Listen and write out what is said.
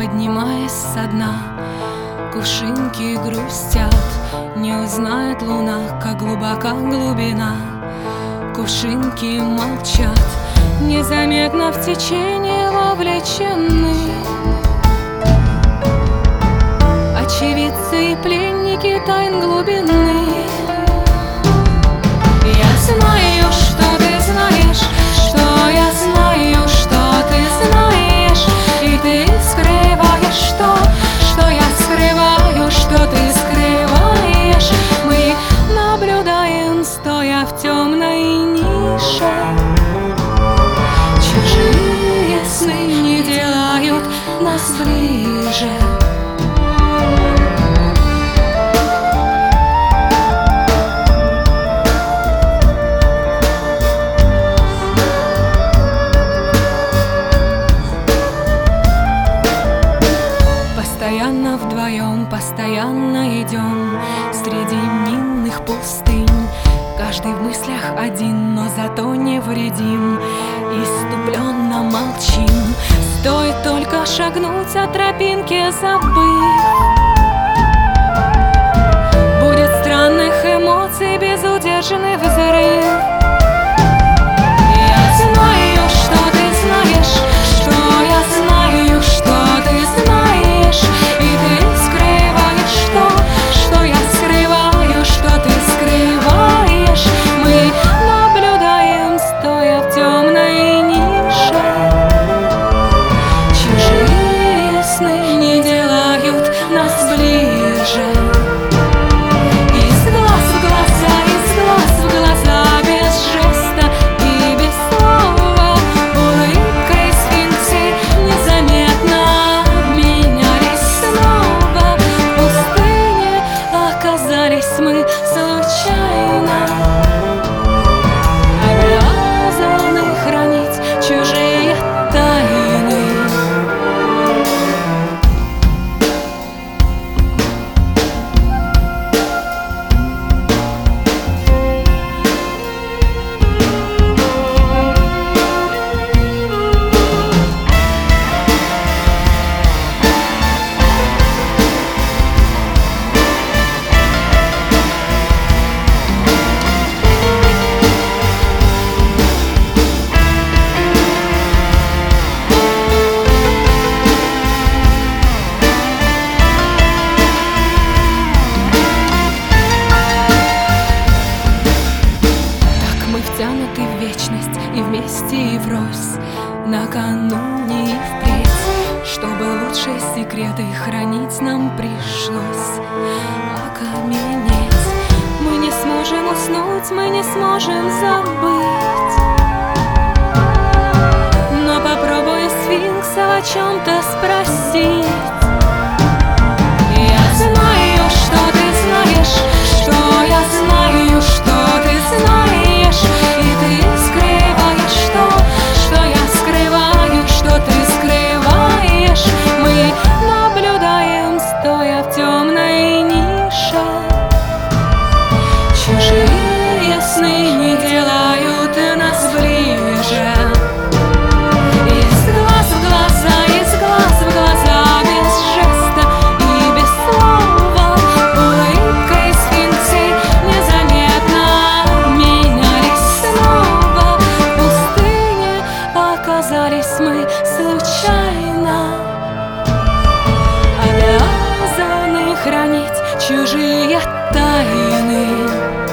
поднимаясь со дна, кувшинки грустят. Не узнает луна, как глубока глубина. Кувшинки молчат, незаметно в течение вовлечены. Очевидцы и пленники тайн глубины. Я знаю, что ты знаешь, что я знаю, что ты знаешь, и ты скрываешь то, что я скрываю, что ты скрываешь. Мы наблюдаем, стоя в темной нише. Чужие сны не делают нас ближе. Постоянно вдвоем, постоянно идем среди минных пустынь. Каждый в мыслях один, но зато невредим. Иступленно молчим, стоит только шагнуть от тропинки, забыв. Будет странных эмоций безудержный взрыв. Я знаю, что ты знаешь, что я знаю, что ты знаешь, и ты скрываешь то, что я скрываю, что ты скрываешь. Мы наблюдаем, стоя в темной нише. Чужие сны не делают нас ближе. Из глаз в глаза, из глаз в глаза, без жеста и без слова. Улыбкой сфинксы незаметно обменялись снова. В пустыне оказались мы случайно, обязаны хранить чужие тайны. Втянуты в вечность и вместе, и врозь, накануне и впредь. Чтобы лучшие секреты хранить нам пришлось окаменеть. Мы не сможем уснуть, мы не сможем забыть. Но попробуй сфинкса о чем-то спросить. Я знаю, что ты знаешь, что я знаю, что ты знаешь, и ты скрываешь то, что я скрываю, что ты скрываешь. Мы наблюдаем, стоя в темной нише. Чужие сны не делают нас ближе. Из глаз в глаза, из глаз в глаза, без жеста и без слова. Улыбкой сфинксы незаметно обменялись снова. В пустыне оказались мы случайно, обязаны хранить чужие тайны.